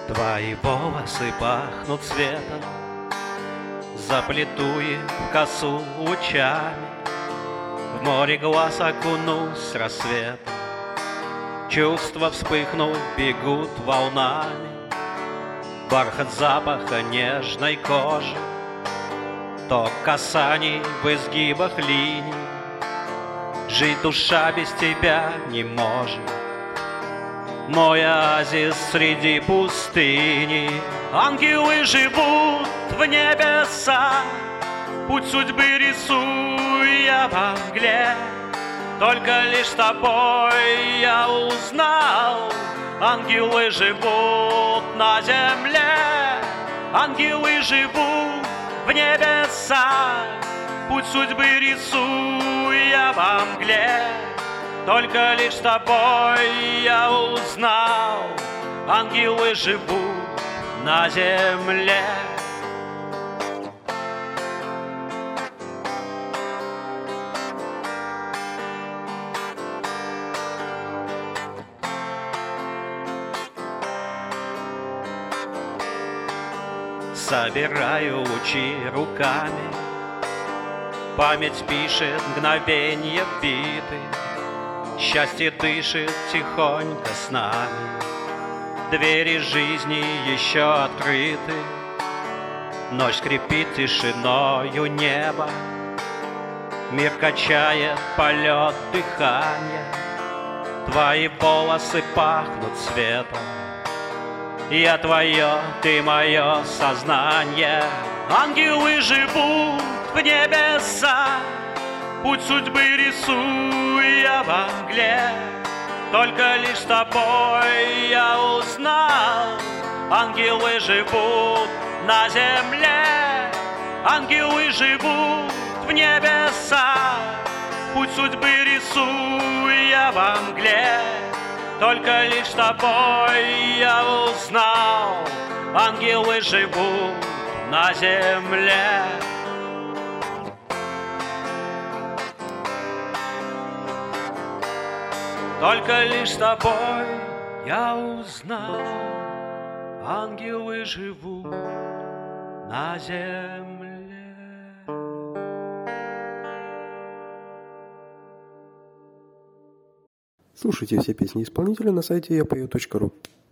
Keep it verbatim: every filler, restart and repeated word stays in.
Твои волосы пахнут цветом, заплету их в косу лучами. В море глаз окунусь с рассветом, чувства, вспыхнув, бегут волнами. Бархат запаха нежной кожи, ток касаний в изгибах линий. Жить душа без тебя не может. Мой оазис среди пустыни. Ангелы живут в небесах, путь судьбы рисую я во мгле. Только лишь с тобой я узнал, ангелы живут на земле. Ангелы живут в небесах, путь судьбы рисую я во мгле. Только лишь с тобой я узнал, ангелы живут на земле. Собираю лучи руками, память пишет мгновенья биты. Счастье дышит тихонько с нами, двери жизни еще открыты. Ночь скрипит тишиною неба, мир качает полет дыхания. Твои волосы пахнут цветом, я твое, ты мое сознание. Ангелы живут в небесах, путь судьбы рисую я во мгле. Только лишь с тобой я узнал, ангелы живут на земле. Ангелы живут в небесах, путь судьбы рисую я во мгле. Только лишь с тобой я узнал, ангелы живут на земле. Только лишь с тобой я узнал, ангелы живут на земле. Слушайте все песни исполнителя на сайте я пою точка ру.